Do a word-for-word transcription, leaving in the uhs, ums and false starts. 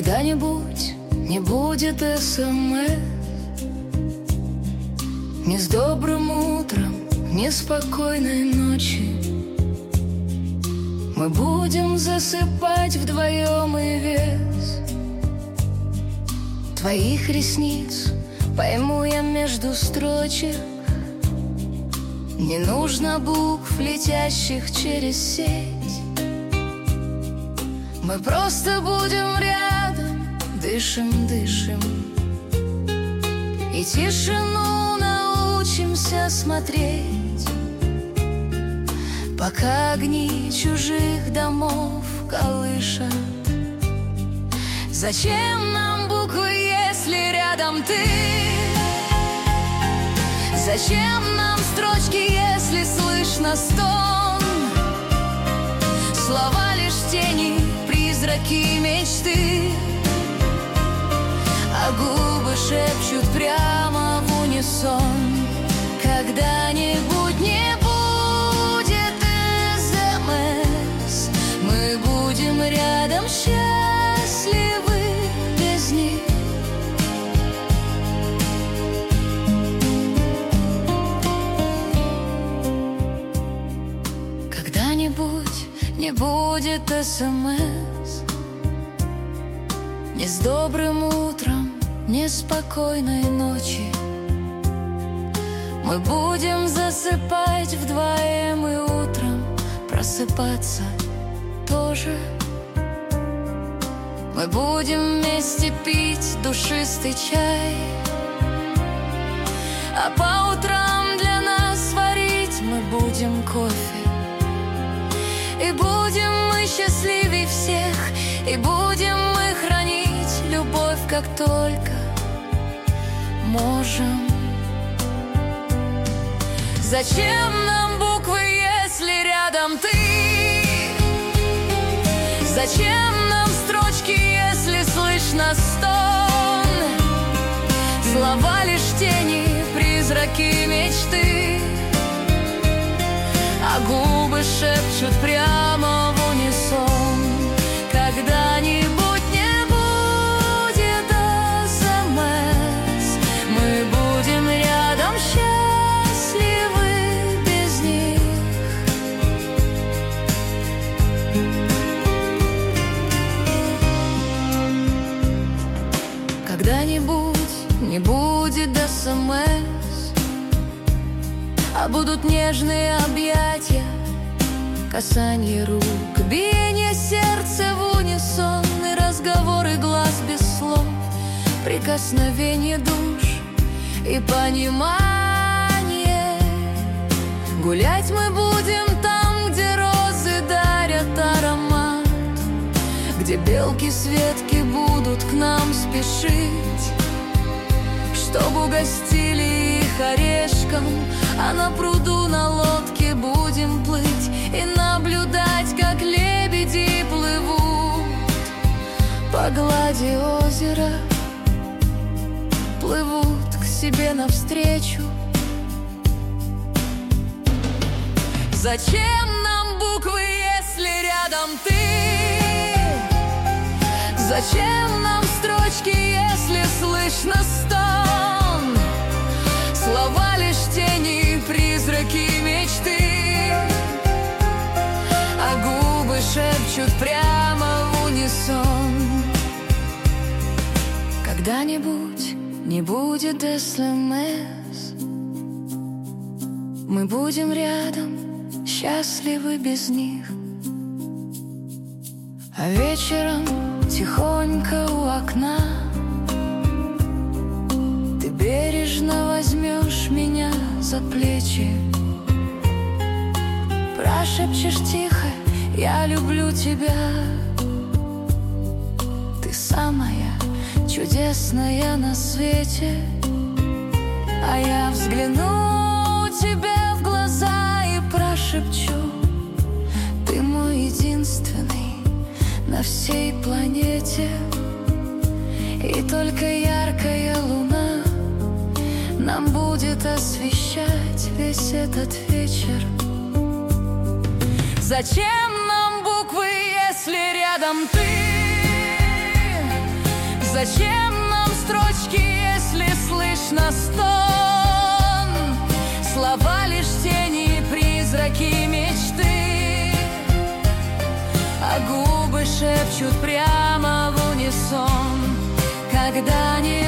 Когда-нибудь не будет СМС, ни с добрым утром, ни спокойной ночи. Мы будем засыпать вдвоем, и вес твоих ресниц пойму я между строчек. Не нужно букв, летящих через сеть. Мы просто будем рядом, дышим, дышим, и тишину научимся смотреть, пока огни чужих домов колышат. Зачем нам буквы, если рядом ты? Зачем нам строчки, если слышно стон? Слова лишь тени, призраки мечты, а губы шепчут прямо в унисон. Когда-нибудь не будет СМС, мы будем рядом, счастливы без них. Когда-нибудь не будет СМС, ни с добрым утром, ни спокойной ночи. Мы будем засыпать вдвоем и утром просыпаться тоже. Мы будем вместе пить душистый чай, а по утрам для нас варить мы будем кофе. И будем мы счастливей всех, и будем мы хранить любовь, как только можем. Зачем нам буквы, если рядом ты? Зачем нам строчки, если слышно стон? Слова лишь тени, призраки мечты, а губы шепчут прямо в унисон. Когда-нибудь не будет СМС, мы будем рядом, счастливы без них. Когда-нибудь не будет СМС, а будут нежные объятия, касание рук, биение сердца в унисон, и разговоры глаз без слов, прикосновение душ и понимание. Гулять мы будем там, где розы дарят аромат, где белки с ветки будут к нам спешить, чтобы угостили их орешком, а на пруду на лодке будем плыть и наблюдать, как лебеди плывут по глади озера, плывут к себе навстречу. Зачем нам буквы, если рядом ты? Зачем нам строчки, если слышно стон? Слова лишь тени, призраки мечты, а губы шепчут прямо в унисон. Когда-нибудь не будет СМС, мы будем рядом, счастливы без них. А вечером тихонько у окна ты бережно возьмешь меня за плечи, прошепчешь тихо: я люблю тебя. Ты самая чудесная на свете. А я взгляну тебе в глаза и прошепчу: ты мой единственный на всей планете. И только яркая луна нам будет освещать весь этот вечер. Зачем нам буквы, если рядом ты? Зачем нам строчки, если слышно стон? Слова лишь тени и призраки мечты, а губы шепчут прямо в унисон, когда не